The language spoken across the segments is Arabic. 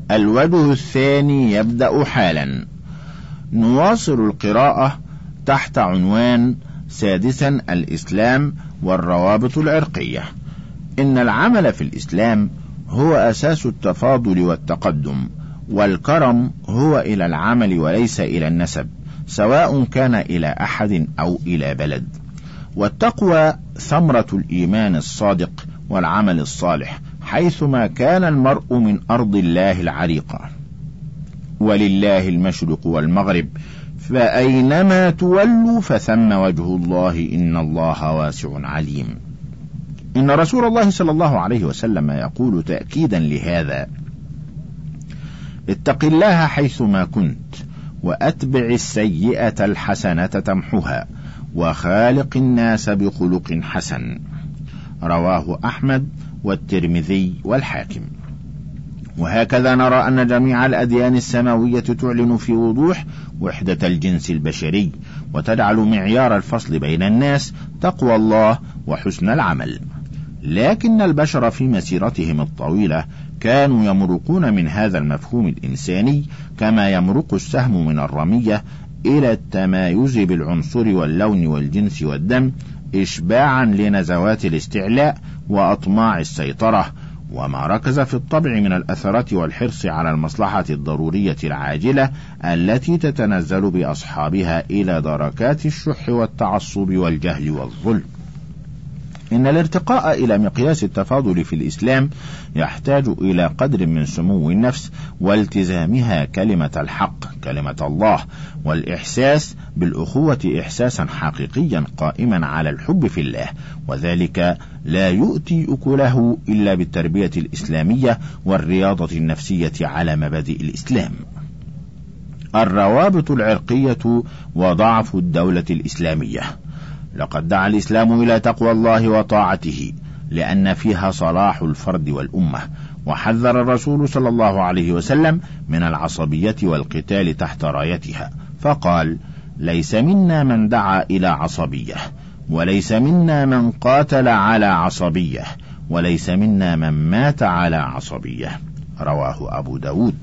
الوجه الثاني يبدأ حالا. نواصل القراءة تحت عنوان 6 الإسلام والروابط العرقية. إن العمل في الإسلام هو أساس التفاضل والتقدم، والكرم هو إلى العمل وليس إلى النسب، سواء كان إلى أحد أو إلى بلد. والتقوى ثمرة الإيمان الصادق والعمل الصالح، حيثما كان المرء من أرض الله العريقة. ولله المشرق والمغرب، فأينما تولوا فثم وجه الله، إن الله واسع عليم. إن رسول الله صلى الله عليه وسلم يقول تأكيدا لهذا: اتق الله حيثما كنت، وأتبع السيئة الحسنة تمحها، وخالق الناس بخلق حسن. رواه أحمد والترمذي والحاكم. وهكذا نرى أن جميع الأديان السماوية تعلن في وضوح وحدة الجنس البشري، وتجعل معيار الفصل بين الناس تقوى الله وحسن العمل. لكن البشر في مسيرتهم الطويلة كانوا يمرقون من هذا المفهوم الإنساني كما يمرق السهم من الرمية إلى التمايز بالعنصر واللون والجنس والدم، إشباعا لنزوات الاستعلاء وأطماع السيطرة، وما ركز في الطبع من الأثرات والحرص على المصلحة الضرورية العاجلة التي تتنزل بأصحابها إلى دركات الشح والتعصب والجهل والظلم. إن الارتقاء إلى مقياس التفاضل في الإسلام يحتاج إلى قدر من سمو النفس والتزامها كلمة الحق، كلمة الله، والإحساس بالأخوة إحساسا حقيقيا قائما على الحب في الله، وذلك لا يؤتي أكله إلا بالتربية الإسلامية والرياضة النفسية على مبادئ الإسلام. الروابط العرقية وضعف الدولة الإسلامية. لقد دعا الإسلام إلى تقوى الله وطاعته، لأن فيها صلاح الفرد والأمة، وحذر الرسول صلى الله عليه وسلم من العصبية والقتال تحت رايتها، فقال: ليس منا من دعا إلى عصبية، وليس منا من قاتل على عصبية، وليس منا من مات على عصبية. رواه أبو داود.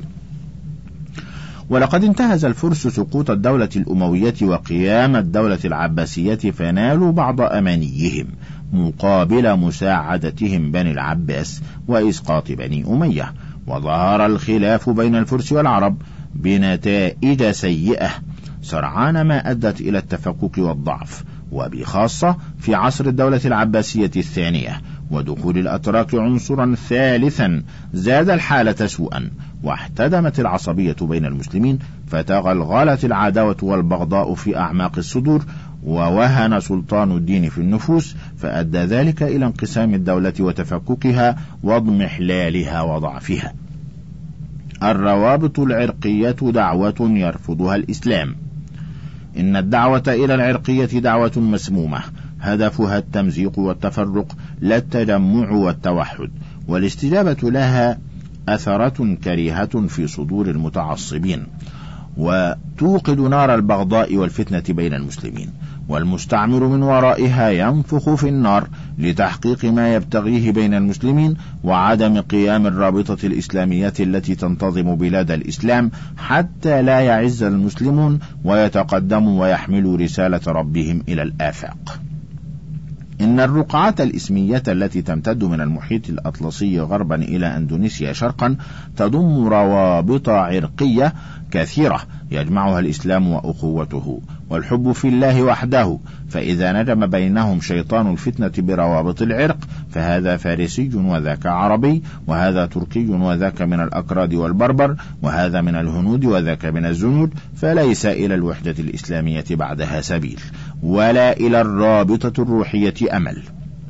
ولقد انتهز الفرس سقوط الدولة الأموية وقيام الدولة العباسية، فنالوا بعض أمانيهم مقابل مساعدتهم بني العباس وإسقاط بني أمية، وظهر الخلاف بين الفرس والعرب بنتائج سيئة سرعان ما أدت إلى التفكك والضعف، وبخاصة في عصر الدولة العباسية الثانية، ودخول الأتراك عنصرا ثالثا زاد الحالة سوءا، واحتدمت العصبية بين المسلمين، فتغلغلت العداوة والبغضاء في أعماق الصدور، ووهن سلطان الدين في النفوس، فأدى ذلك إلى انقسام الدولة وتفككها واضمحلالها وضعفها. الروابط العرقية دعوة يرفضها الإسلام. إن الدعوة إلى العرقية دعوة مسمومة، هدفها التمزيق والتفرق لا التجمع والتوحد، والاستجابة لها أثرة كريهة في صدور المتعصبين، وتوقد نار البغضاء والفتنة بين المسلمين، والمستعمر من ورائها ينفخ في النار لتحقيق ما يبتغيه بين المسلمين وعدم قيام الرابطة الإسلامية التي تنتظم بلاد الإسلام، حتى لا يعز المسلمون ويتقدموا ويحملوا رسالة ربهم إلى الآفاق. إن الرقعة الإسمية التي تمتد من المحيط الأطلسي غربا إلى أندونيسيا شرقا تضم روابط عرقية كثيرة يجمعها الإسلام وأخوته والحب في الله وحده، فإذا نجم بينهم شيطان الفتنة بروابط العرق، فهذا فارسي وذاك عربي، وهذا تركي وذاك من الأكراد والبربر، وهذا من الهنود وذاك من الزنود، فليس إلى الوحدة الإسلامية بعدها سبيل، ولا إلى الرابطة الروحية أمل.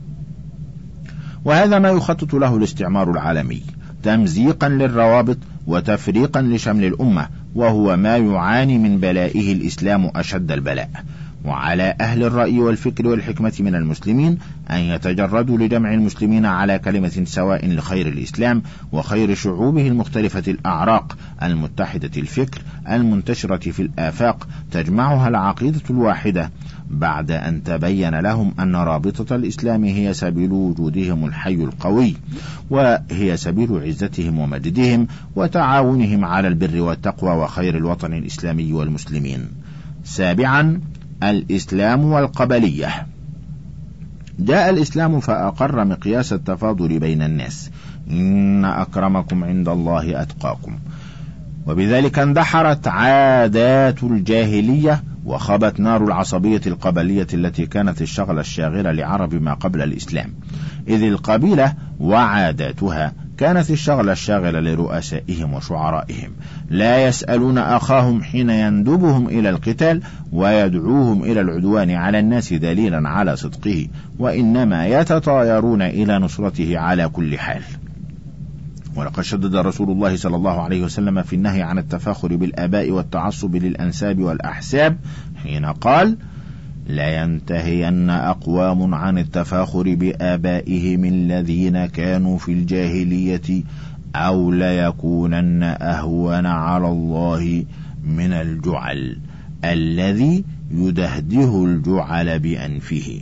وهذا ما يخطط له الاستعمار العالمي، تمزيقا للروابط وتفريقا لشمل الأمة، وهو ما يعاني من بلائه الإسلام أشد البلاء. وعلى أهل الرأي والفكر والحكمة من المسلمين أن يتجردوا لجمع المسلمين على كلمة سواء لخير الإسلام وخير شعوبه المختلفة الأعراق المتحدة الفكر المنتشرة في الآفاق تجمعها العقيدة الواحدة، بعد أن تبين لهم أن رابطة الإسلام هي سبيل وجودهم الحي القوي، وهي سبيل عزتهم ومجدهم وتعاونهم على البر والتقوى وخير الوطن الإسلامي والمسلمين. 7. الإسلام والقبلية. جاء الإسلام فأقر مقياس التفاضل بين الناس، إن أكرمكم عند الله أتقاكم، وبذلك اندحرت عادات الجاهلية وخبت نار العصبية القبلية التي كانت الشغلة الشاغلة لعرب ما قبل الإسلام، إذ القبيلة وعاداتها كانت الشغلة الشاغلة لرؤسائهم وشعرائهم، لا يسألون أخاهم حين يندبهم إلى القتال ويدعوهم إلى العدوان على الناس دليلا على صدقه، وإنما يتطايرون إلى نصرته على كل حال. ولقد شدد رسول الله صلى الله عليه وسلم في النهي عن التفاخر بالآباء والتعصب للأنساب والأحساب حين قال: لا ينتهين أقوام عن التفاخر بآبائهم الذين كانوا في الجاهلية أو ليكونن أهون على الله من الجعل الذي يدهده الجعل بأنفه.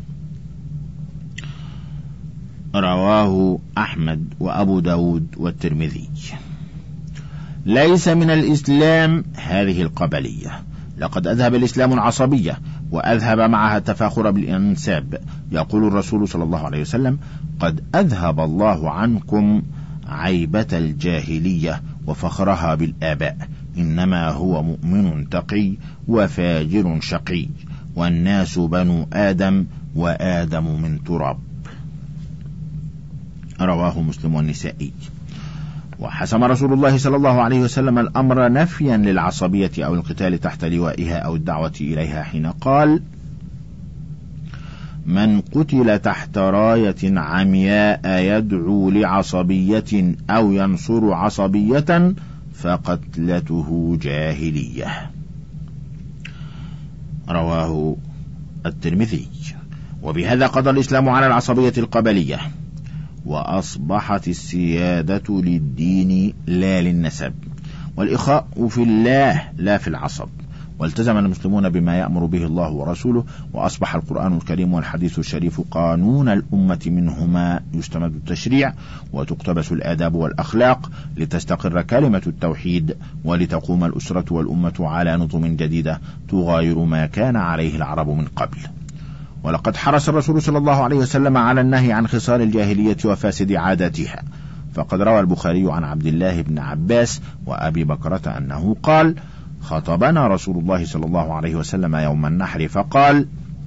رواه أحمد وأبو داود والترمذي. ليس من الإسلام هذه القبلية، لقد أذهب الإسلام العصبية وأذهب معها التفاخر بالأنساب. يقول الرسول صلى الله عليه وسلم: قد أذهب الله عنكم عيبة الجاهلية وفخرها بالآباء، إنما هو مؤمن تقي وفاجر شقي، والناس بنو آدم وآدم من تراب. رواه مسلم والنسائي. وحسم رسول الله صلى الله عليه وسلم الأمر نفيا للعصبية أو القتال تحت لوائها أو الدعوة إليها حين قال: من قتل تحت راية عمياء يدعو لعصبية أو ينصر عصبية فقتلته جاهلية. رواه الترمذي. وبهذا قضى الإسلام على العصبية القبلية، وأصبحت السيادة للدين لا للنسب، والإخاء في الله لا في العصب، والتزم المسلمون بما يأمر به الله ورسوله، وأصبح القرآن الكريم والحديث الشريف قانون الأمة، منهما يستمد التشريع وتقتبس الآداب والأخلاق لتستقر كلمة التوحيد، ولتقوم الأسرة والأمة على نظم جديدة تغاير ما كان عليه العرب من قبل. ولقد حرص الرسول صلى الله عليه وسلم على النهي عن خصال الجاهلية وفاسد عاداتها، فقد روى البخاري عن عبد الله بن عباس وأبي بكرة أنه قال: خطبنا رسول الله صلى الله عليه وسلم يوم النحر فقال: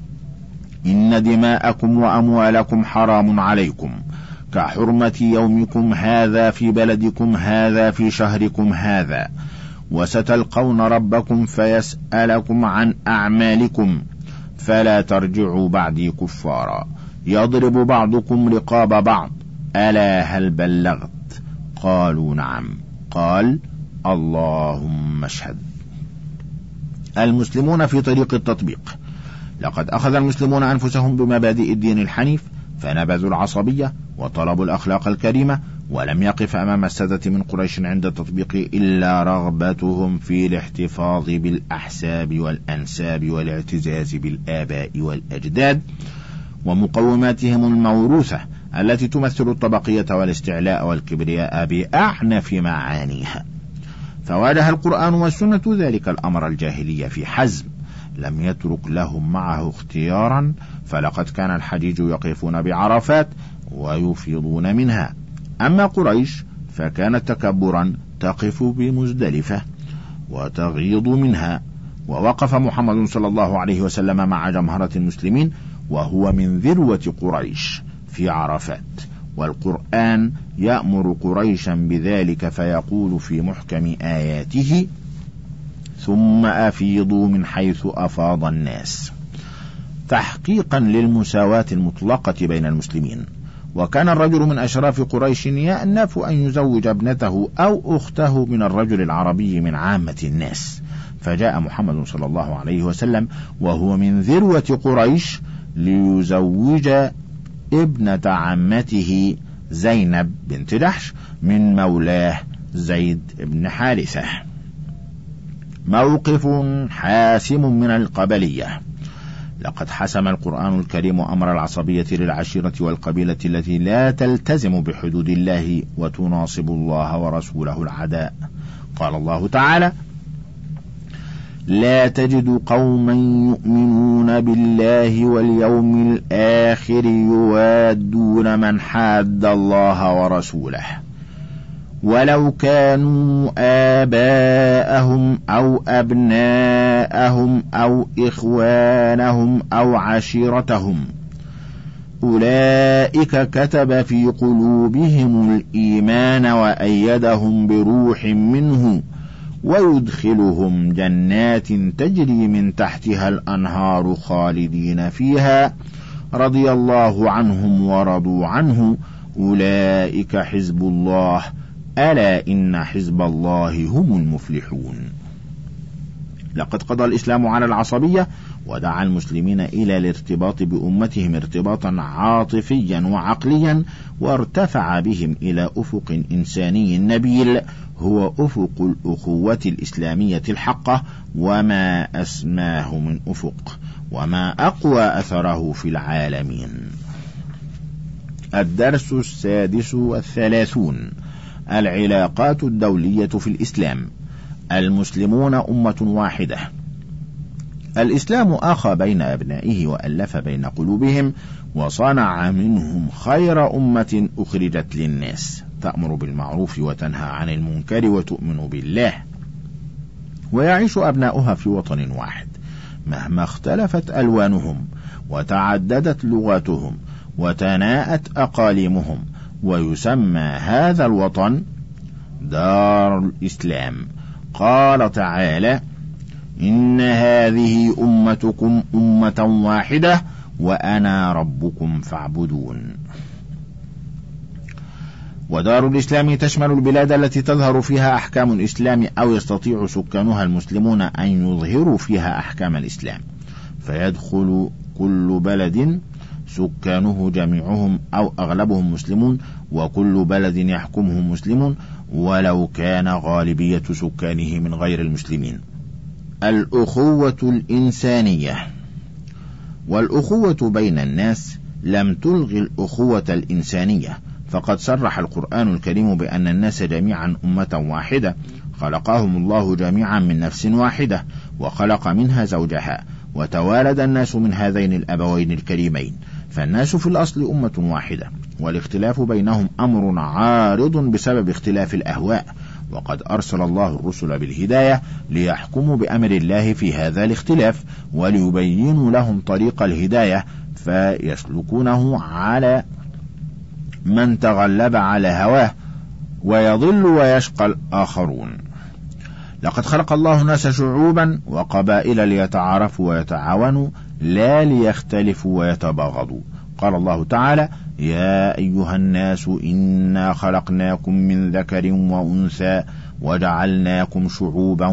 إن دماءكم وأموالكم حرام عليكم كحرمة يومكم هذا في بلدكم هذا في شهركم هذا، وستلقون ربكم فيسألكم عن أعمالكم، فلا ترجعوا بعدي كفارا يضرب بعضكم رقاب بعض، ألا هل بلغت؟ قالوا نعم. قال: اللهم اشهد. المسلمون في طريق التطبيق. لقد أخذ المسلمون أنفسهم بمبادئ الدين الحنيف، فنبذوا العصبية وطلبوا الأخلاق الكريمة، ولم يقف أمام السادة من قريش عند التطبيق إلا رغبتهم في الاحتفاظ بالأحساب والأنساب والاعتزاز بالآباء والأجداد ومقوماتهم الموروثة التي تمثل الطبقية والاستعلاء والكبرياء بأعنف معانيها. فواجه القرآن والسنة ذلك الأمر الجاهلي في حزم، لم يترك لهم معه اختيارا، فلقد كان الحجيج يقفون بعرفات ويفيضون منها، أما قريش فكانت تكبرا تقف بمزدلفة وتغيض منها. ووقف محمد صلى الله عليه وسلم مع جمهرة المسلمين وهو من ذروة قريش في عرفات، والقرآن يأمر قريشا بذلك فيقول في محكم آياته: ثم أفيضوا من حيث أفاض الناس، تحقيقا للمساواة المطلقة بين المسلمين. وكان الرجل من أشراف قريش يأنف أن يزوج ابنته أو أخته من الرجل العربي من عامة الناس، فجاء محمد صلى الله عليه وسلم وهو من ذروة قريش ليزوج ابنة عمته زينب بنت جحش من مولاه زيد بن حارثة. موقف حاسم من القبلية. لقد حسم القرآن الكريم أمر العصبية للعشيرة والقبيلة التي لا تلتزم بحدود الله وتناصب الله ورسوله العداء. قال الله تعالى: لا تجد قوما يؤمنون بالله واليوم الآخر يوادون من حاد الله ورسوله ولو كانوا آباءهم أو أبناءهم أو إخوانهم أو عشيرتهم أولئك كتب في قلوبهم الإيمان وأيدهم بروح منه ويدخلهم جنات تجري من تحتها الأنهار خالدين فيها رضي الله عنهم ورضوا عنه أولئك حزب الله ألا إن حزب الله هم المفلحون. لقد قضى الإسلام على العصبية ودعا المسلمين إلى الارتباط بأمتهم ارتباطا عاطفيا وعقليا، وارتفع بهم إلى أفق إنساني نبيل هو أفق الأخوة الإسلامية الحقة، وما أسماه من أفق وما أقوى أثره في العالمين. الدرس 36. العلاقات الدولية في الإسلام. المسلمون أمة واحدة. الإسلام آخى بين أبنائه وألف بين قلوبهم وصنع منهم خير أمة أخرجت للناس، تأمر بالمعروف وتنهى عن المنكر وتؤمن بالله، ويعيش أبناؤها في وطن واحد مهما اختلفت ألوانهم وتعددت لغاتهم وتناءت أقاليمهم، ويسمى هذا الوطن دار الإسلام. قال تعالى: إن هذه أمتكم أمة واحدة وأنا ربكم فاعبدون. ودار الإسلام تشمل البلاد التي تظهر فيها أحكام الإسلام أو يستطيع سكانها المسلمون أن يظهروا فيها أحكام الإسلام، فيدخل كل بلد سكانه جميعهم أو أغلبهم مسلمون، وكل بلد يحكمه مسلمون ولو كان غالبية سكانه من غير المسلمين. الأخوة الإنسانية. والأخوة بين الناس لم تلغي الأخوة الإنسانية، فقد صرح القرآن الكريم بأن الناس جميعا أمة واحدة، خلقهم الله جميعا من نفس واحدة وخلق منها زوجها، وتوالد الناس من هذين الأبوين الكريمين، فالناس في الأصل أمة واحدة، والاختلاف بينهم أمر عارض بسبب اختلاف الأهواء، وقد أرسل الله الرسل بالهداية ليحكموا بأمر الله في هذا الاختلاف وليبينوا لهم طريق الهداية فيسلكونه على من تغلب على هواه، ويضل ويشقى الآخرون. لقد خلق الله الناس شعوبا وقبائل ليتعارفوا ويتعاونوا لا ليختلفوا ويتباغضوا. قال الله تعالى: يا أيها الناس إنا خلقناكم من ذكر وأنثى وجعلناكم شعوبا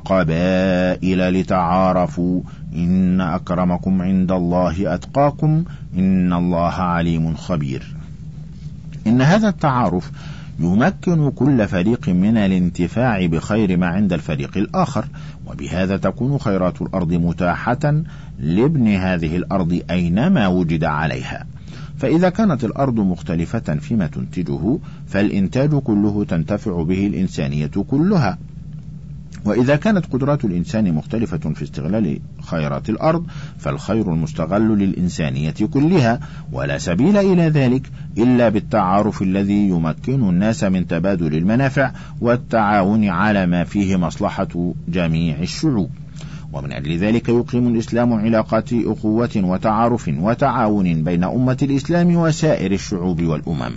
وقبائل لتعارفوا إن أكرمكم عند الله أتقاكم إن الله عليم خبير. إن هذا التعارف يمكن كل فريق من الانتفاع بخير ما عند الفريق الآخر، وبهذا تكون خيرات الأرض متاحة لابن هذه الأرض أينما وجد عليها. فإذا كانت الأرض مختلفة فيما تنتجه فالإنتاج كله تنتفع به الإنسانية كلها، وإذا كانت قدرات الإنسان مختلفة في استغلال خيرات الأرض فالخير المستغل للإنسانية كلها، ولا سبيل إلى ذلك إلا بالتعارف الذي يمكن الناس من تبادل المنافع والتعاون على ما فيه مصلحة جميع الشعوب. ومن أجل ذلك يقيم الإسلام علاقات أخوة وتعارف وتعاون بين أمة الإسلام وسائر الشعوب والأمم.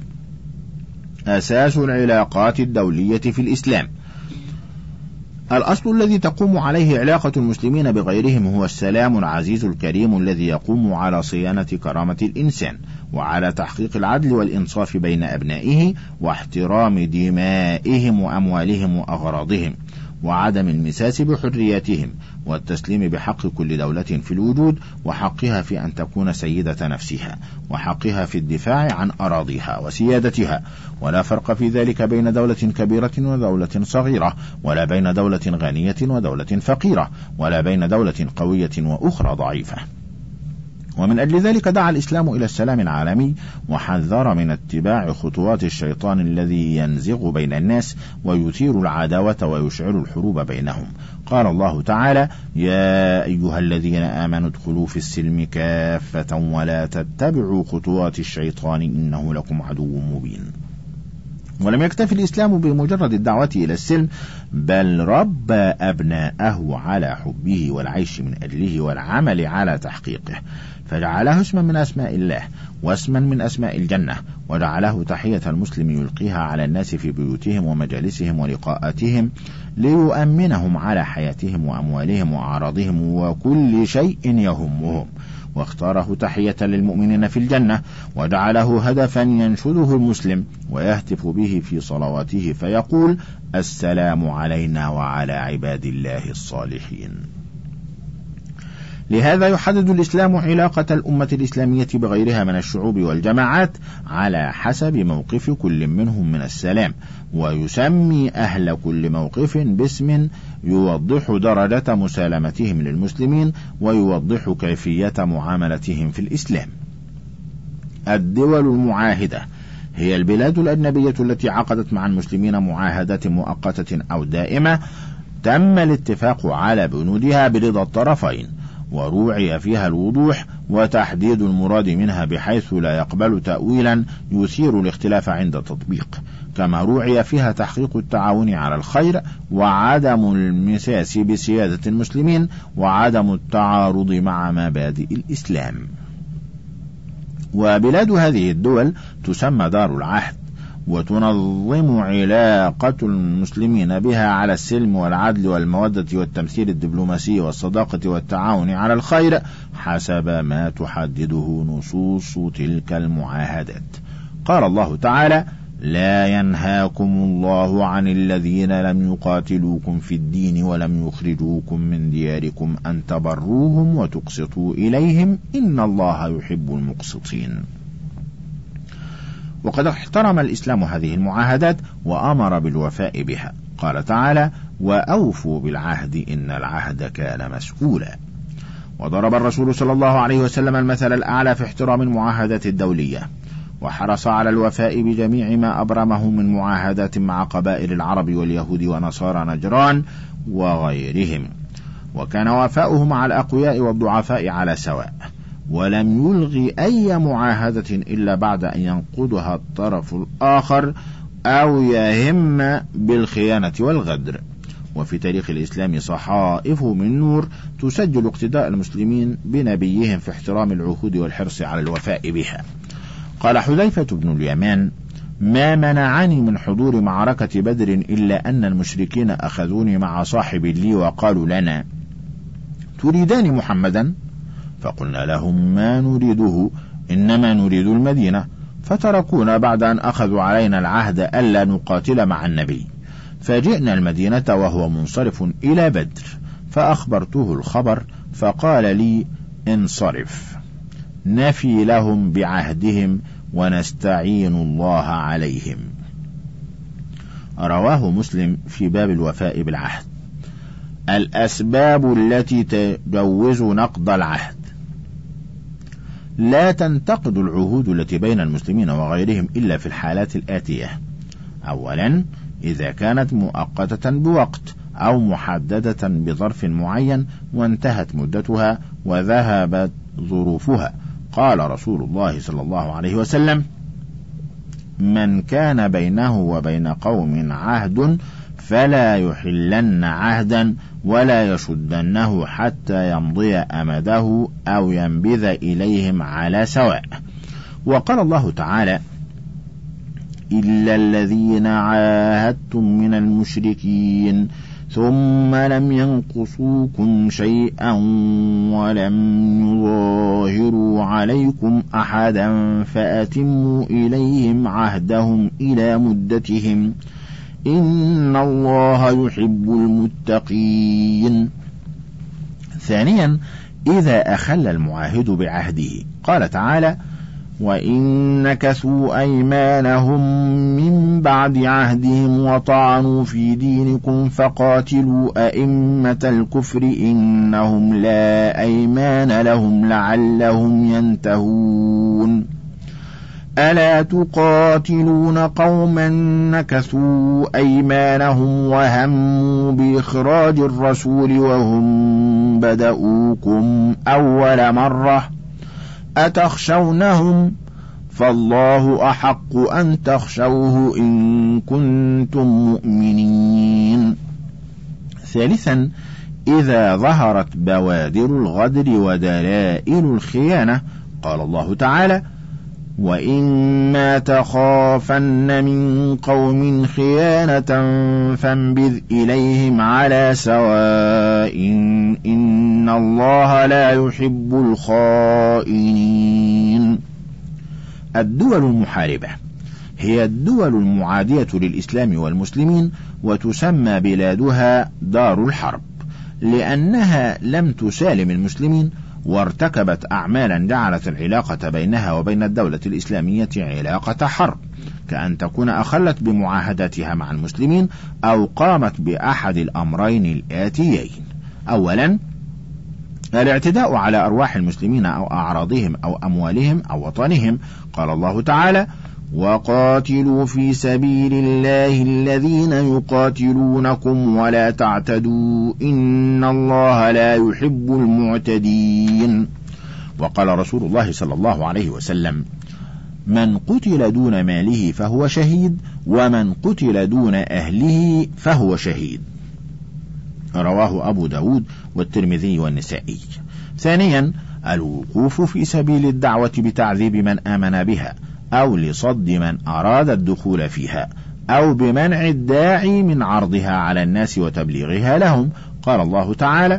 أساس العلاقات الدولية في الإسلام. الأصل الذي تقوم عليه علاقة المسلمين بغيرهم هو السلام العزيز الكريم الذي يقوم على صيانة كرامة الإنسان وعلى تحقيق العدل والإنصاف بين أبنائه واحترام دمائهم وأموالهم وأغراضهم، وعدم المساس بحرياتهم، والتسليم بحق كل دولة في الوجود، وحقها في أن تكون سيدة نفسها، وحقها في الدفاع عن أراضيها وسيادتها، ولا فرق في ذلك بين دولة كبيرة ودولة صغيرة، ولا بين دولة غنية ودولة فقيرة، ولا بين دولة قوية وأخرى ضعيفة. ومن أجل ذلك دعا الإسلام إلى السلام العالمي، وحذر من اتباع خطوات الشيطان الذي ينزغ بين الناس ويثير العداوة ويشعل الحروب بينهم. قال الله تعالى: يا أيها الذين آمنوا ادخلوا في السلم كافة ولا تتبعوا خطوات الشيطان إنه لكم عدو مبين. ولم يكتفي الإسلام بمجرد الدعوة إلى السلم، بل ربى أبناءه على حبه والعيش من أجله والعمل على تحقيقه، فجعله اسما من أسماء الله واسما من أسماء الجنة، وجعله تحية المسلم يلقيها على الناس في بيوتهم ومجالسهم ولقاءاتهم، ليؤمنهم على حياتهم وأموالهم وأعراضهم وكل شيء يهمهم، واختاره تحية للمؤمنين في الجنة، وجعله هدفا ينشده المسلم ويهتف به في صلواته فيقول: السلام علينا وعلى عباد الله الصالحين. لهذا يحدد الإسلام علاقة الأمة الإسلامية بغيرها من الشعوب والجماعات على حسب موقف كل منهم من السلام، ويسمي أهل كل موقف باسم يوضح درجة مسالمتهم للمسلمين ويوضح كيفية معاملتهم في الإسلام. الدول المعاهدة هي البلاد الأجنبية التي عقدت مع المسلمين معاهدات مؤقتة أو دائمة تم الاتفاق على بنودها برضا الطرفين، وروعي فيها الوضوح وتحديد المراد منها بحيث لا يقبل تأويلا يثير الاختلاف عند التطبيق، كما روعي فيها تحقيق التعاون على الخير وعدم المساس بسيادة المسلمين وعدم التعارض مع مبادئ الإسلام. وبلاد هذه الدول تسمى دار العهد، وتنظم علاقة المسلمين بها على السلم والعدل والمودة والتمثيل الدبلوماسي والصداقة والتعاون على الخير حسب ما تحدده نصوص تلك المعاهدات. قال الله تعالى: لا ينهاكم الله عن الذين لم يقاتلوكم في الدين ولم يخرجوكم من دياركم أن تبروهم وتقسطوا إليهم إن الله يحب المقسطين. وقد احترم الإسلام هذه المعاهدات وأمر بالوفاء بها. قال تعالى: وأوفوا بالعهد إن العهد كان مسؤولا. وضرب الرسول صلى الله عليه وسلم المثل الأعلى في احترام المعاهدات الدولية، وحرص على الوفاء بجميع ما أبرمه من معاهدات مع قبائل العرب واليهود ونصارى نجران وغيرهم، وكان وفاؤه مع الأقوياء والضعفاء على سواء، ولم يلغي أي معاهدة إلا بعد أن ينقضها الطرف الآخر أو يهم بالخيانة والغدر. وفي تاريخ الإسلام صحائف من نور تسجل اقتداء المسلمين بنبيهم في احترام العهود والحرص على الوفاء بها. قال حذيفة بن اليمان: ما منعني من حضور معركة بدر إلا أن المشركين أخذوني مع صاحب لي وقالوا لنا: تريدان محمدا؟ فقلنا لهم: ما نريده، إنما نريد المدينة، فتركونا بعد أن أخذوا علينا العهد ألا نقاتل مع النبي، فجئنا المدينة وهو منصرف إلى بدر، فأخبرته الخبر فقال لي: انصرف، نفي لهم بعهدهم ونستعين الله عليهم. رواه مسلم في باب الوفاء بالعهد. الأسباب التي تجوز نقض العهد: لا تنتقد العهود التي بين المسلمين وغيرهم إلا في الحالات الآتية: أولا، إذا كانت مؤقتة بوقت أو محددة بظرف معين وانتهت مدتها وذهبت ظروفها. قال رسول الله صلى الله عليه وسلم: من كان بينه وبين قوم عهد فلا يحلن عهدا ولا يشدنه حتى يمضي أمده أو ينبذ إليهم على سواء. وقال الله تعالى: إلا الذين عاهدتم من المشركين ثم لم ينقصوكم شيئا ولم يظاهروا عليكم أحدا فأتموا إليهم عهدهم إلى مدتهم إن الله يحب المتقين. ثانيا، إذا أخل المعاهد بعهده، قال تعالى: وإن نكثوا أيمانهم من بعد عهدهم وطعنوا في دينكم فقاتلوا أئمة الكفر إنهم لا أيمان لهم لعلهم ينتهون. ألا تقاتلون قوما نكثوا أيمانهم وهموا بإخراج الرسول وهم بدؤوكم أول مرة أتخشونهم فالله أحق أن تخشوه إن كنتم مؤمنين. ثالثا، إذا ظهرت بوادر الغدر ودلائل الخيانة، قال الله تعالى: وإما تخافن من قوم خيانة فانبذ إليهم على سواء إن الله لا يحب الخائنين. الدول المحاربة هي الدول المعادية للإسلام والمسلمين، وتسمى بلادها دار الحرب، لأنها لم تسالم المسلمين وارتكبت أعمالا جعلت العلاقة بينها وبين الدولة الإسلامية علاقة حرب، كأن تكون أخلت بمعاهداتها مع المسلمين أو قامت بأحد الأمرين الآتيين: أولا، الاعتداء على أرواح المسلمين أو أعراضهم أو أموالهم أو وطنهم، قال الله تعالى: وقاتلوا في سبيل الله الذين يقاتلونكم ولا تعتدوا إن الله لا يحب المعتدين. وقال رسول الله صلى الله عليه وسلم: من قتل دون ماله فهو شهيد، ومن قتل دون أهله فهو شهيد. رواه أبو داود والترمذي والنسائي. ثانيا، الوقوف في سبيل الدعوة بتعذيب من آمن بها، أو لصد من أراد الدخول فيها، أو بمنع الداعي من عرضها على الناس وتبليغها لهم، قال الله تعالى: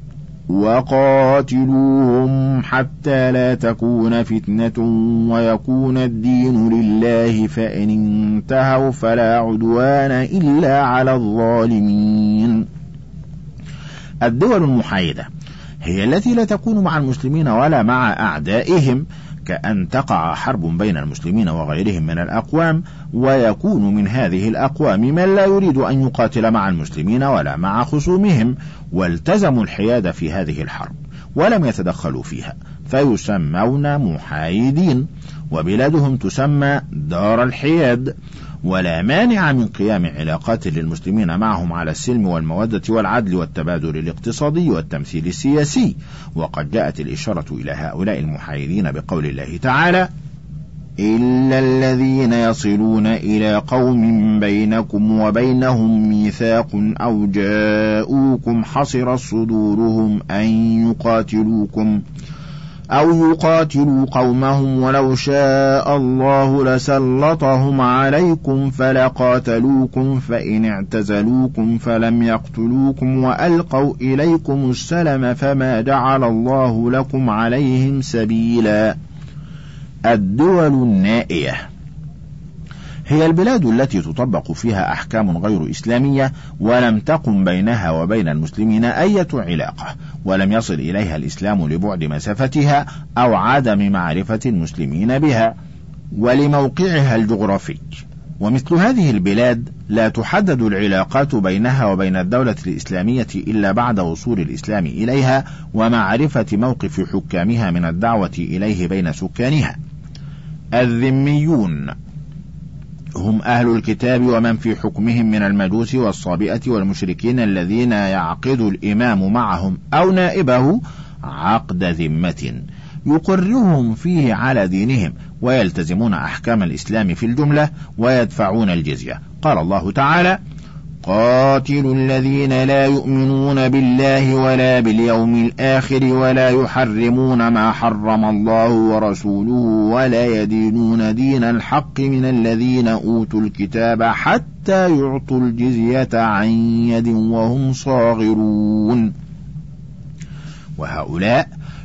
وقاتلوهم حتى لا تكون فتنة ويكون الدين لله فإن انتهوا فلا عدوان إلا على الظالمين. الدول المحايدة هي التي لا تكون مع المسلمين ولا مع أعدائهم، كأن تقع حرب بين المسلمين وغيرهم من الأقوام، ويكون من هذه الأقوام من لا يريد أن يقاتل مع المسلمين ولا مع خصومهم، والتزموا الحياد في هذه الحرب ولم يتدخلوا فيها، فيسمون محايدين، وبلادهم تسمى دار الحياد. ولا مانع من قيام علاقات للمسلمين معهم على السلم والمودة والعدل والتبادل الاقتصادي والتمثيل السياسي، وقد جاءت الإشارة إلى هؤلاء المحايدين بقول الله تعالى: إلا الذين يصلون إلى قوم بينكم وبينهم ميثاق أو جاءوكم حصرت صدورهم أن يقاتلوا قومهم ولو شاء الله لسلطهم عليكم فلقاتلوكم فإن اعتزلوكم فلم يقتلوكم وألقوا إليكم السلم فما جعل الله لكم عليهم سبيلا. الدول النائية هي البلاد التي تطبق فيها أحكام غير إسلامية ولم تقم بينها وبين المسلمين أي علاقة، ولم يصل إليها الإسلام لبعد مسافتها أو عدم معرفة المسلمين بها ولموقعها الجغرافي. ومثل هذه البلاد لا تحدد العلاقات بينها وبين الدولة الإسلامية إلا بعد وصول الإسلام إليها ومعرفة موقف حكامها من الدعوة إليه بين سكانها. الذميون هم أهل الكتاب ومن في حكمهم من المجوس والصابئة والمشركين الذين يعقد الإمام معهم أو نائبه عقد ذمة يقرهم فيه على دينهم ويلتزمون أحكام الإسلام في الجملة ويدفعون الجزية. قال الله تعالى: قاتلوا الذين لا يؤمنون بالله ولا باليوم الآخر ولا يحرمون ما حرم الله ورسوله ولا يدينون دين الحق من الذين أوتوا الكتاب حتى يعطوا الجزية عن يد وهم صاغرون. وهؤلاء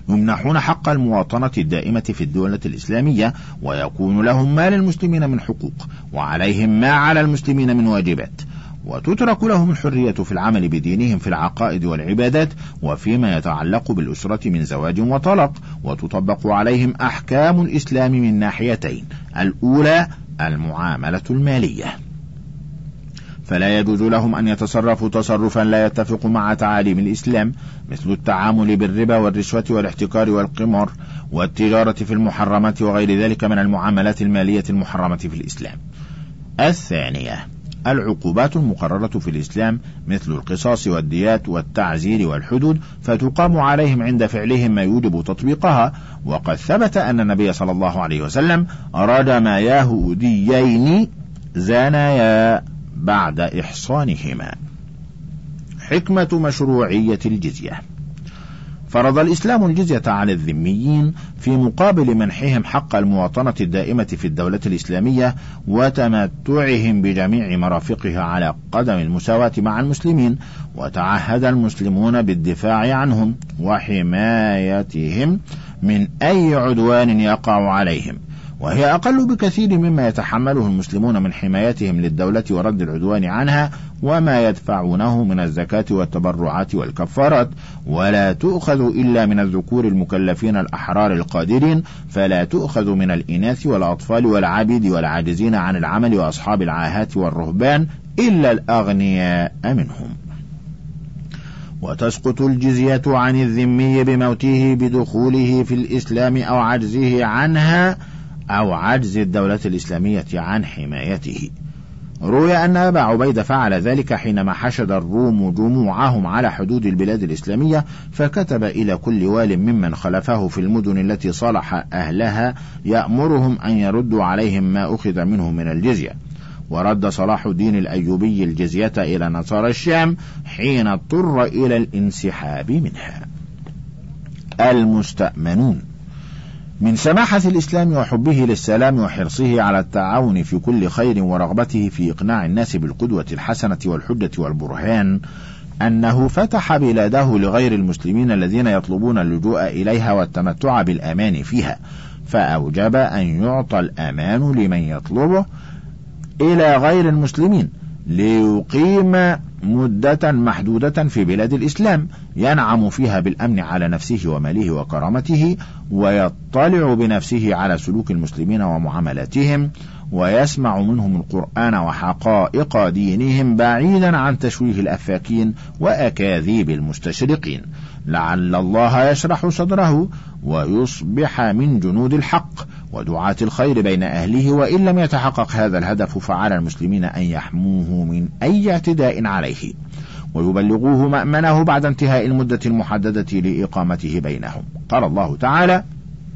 يمنحون حق المواطنة الدائمة في الدولة الإسلامية، ويكون لهم ما للمسلمين من حقوق وعليهم ما على المسلمين من واجبات، وتترك لهم الحرية في العمل بدينهم في العقائد والعبادات وفيما يتعلق بالأسرة من زواج وطلاق، وتطبق عليهم أحكام الإسلام من ناحيتين: الأولى المعاملة المالية، فلا يجوز لهم أن يتصرفوا تصرفا لا يتفق مع تعاليم الإسلام، مثل التعامل بالربا والرشوة والاحتكار والقمار والتجارة في المحرمات وغير ذلك من المعاملات المالية المحرمة في الإسلام. الثانية العقوبات المقررة في الإسلام، مثل القصاص والديات والتعزير والحدود، فتقام عليهم عند فعلهم ما يوجب تطبيقها. وقد ثبت أن النبي صلى الله عليه وسلم رجم يهوديين زانيا بعد إحصانهما. حكمة مشروعية الجزية: فرض الإسلام الجزية على الذميين في مقابل منحهم حق المواطنة الدائمة في الدولة الإسلامية وتمتعهم بجميع مرافقها على قدم المساواة مع المسلمين، وتعهد المسلمون بالدفاع عنهم وحمايتهم من أي عدوان يقع عليهم، وهي أقل بكثير مما يتحمله المسلمون من حمايتهم للدولة ورد العدوان عنها وما يدفعونه من الزكاة والتبرعات والكفارات، ولا تؤخذ إلا من الذكور المكلفين الأحرار القادرين، فلا تؤخذ من الإناث والأطفال والعبيد والعاجزين عن العمل وأصحاب العاهات والرهبان إلا الأغنياء منهم. وتسقط الجزية عن الذمي بموته بدخوله في الإسلام أو عجزه عنها أو عجز الدولة الإسلامية عن حمايته. روي أن أبا عبيدة فعل ذلك حينما حشد الروم جموعهم على حدود البلاد الإسلامية، فكتب إلى كل وال ممن خلفه في المدن التي صالح أهلها يأمرهم أن يردوا عليهم ما أخذ منه من الجزية. ورد صلاح الدين الأيوبي الجزية إلى نصارى الشام حين اضطر إلى الانسحاب منها. المستأمنون: من سماحة الإسلام وحبه للسلام وحرصه على التعاون في كل خير ورغبته في إقناع الناس بالقدوة الحسنة والحجة والبرهان أنه فتح بلاده لغير المسلمين الذين يطلبون اللجوء إليها والتمتع بالأمان فيها، فأوجب أن يعطى الأمان لمن يطلبه إلى غير المسلمين ليقيم مدة محدودة في بلاد الإسلام ينعم فيها بالأمن على نفسه وماله وكرامته، ويطلع بنفسه على سلوك المسلمين ومعاملاتهم، ويسمع منهم القرآن وحقائق دينهم بعيدا عن تشويه الأفاكين وأكاذيب المستشرقين، لعل الله يشرح صدره ويصبح من جنود الحق ودعاة الخير بين أهله. وإن لم يتحقق هذا الهدف فعلى المسلمين أن يحموه من أي اعتداء عليه ويبلغوه مأمنه بعد انتهاء المدة المحددة لإقامته بينهم. قال الله تعالى: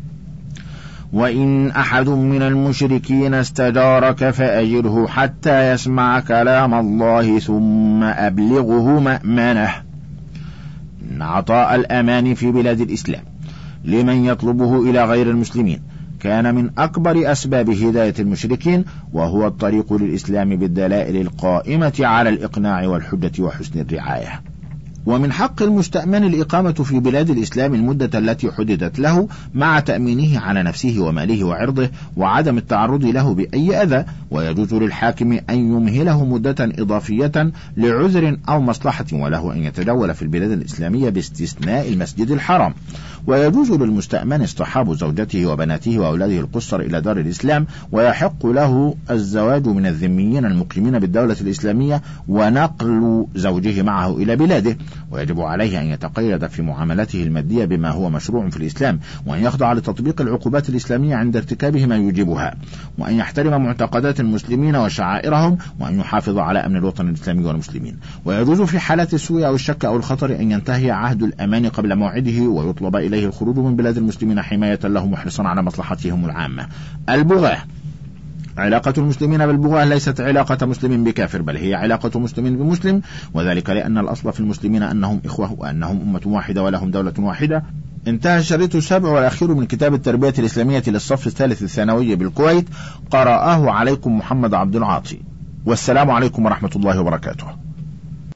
وإن أحد من المشركين استجارك فأجره حتى يسمع كلام الله ثم أبلغه مأمنه. إن عطاء الأمان في بلاد الإسلام لمن يطلبه إلى غير المسلمين كان من أكبر أسباب هداية المشركين، وهو الطريق للإسلام بالدلائل القائمة على الإقناع والحجة وحسن الرعاية. ومن حق المستأمن الإقامة في بلاد الإسلام المدة التي حددت له مع تأمينه على نفسه وماله وعرضه وعدم التعرض له بأي أذى، ويجوز للحاكم أن يمهله مدة إضافية لعذر أو مصلحة، وله أن يتجول في البلاد الإسلامية باستثناء المسجد الحرام. ويجوز للمستأمن اصطحاب زوجته وبناته وأولاده القصر إلى دار الإسلام، ويحق له الزواج من الذميين المقيمين بالدولة الإسلامية ونقل زوجه معه إلى بلاده. ويجب عليه أن يتقيد في معاملته المادية بما هو مشروع في الإسلام، وأن يخضع لتطبيق العقوبات الإسلامية عند ارتكابه ما يوجبها، وأن يحترم معتقدات المسلمين وشعائرهم، وأن يحافظ على أمن الوطن الإسلامي والمسلمين. ويجوز في حالات السوء أو الشك أو الخطر أن ينتهي عهد الأمان قبل موعده ويطلب إليه الخروج من بلاد المسلمين حماية لهم وحرصا على مصلحتهم العامة. البغاة: علاقة المسلمين بالبغاة ليست علاقة مسلم بكافر، بل هي علاقة مسلم بمسلم، وذلك لأن الأصل في المسلمين أنهم إخوة وأنهم أمة واحدة ولهم دولة واحدة. انتهى الشريط السابع والأخير من كتاب التربية الإسلامية للصف الثالث الثانوي بالكويت. قرأه عليكم محمد عبد العاطي، والسلام عليكم ورحمة الله وبركاته.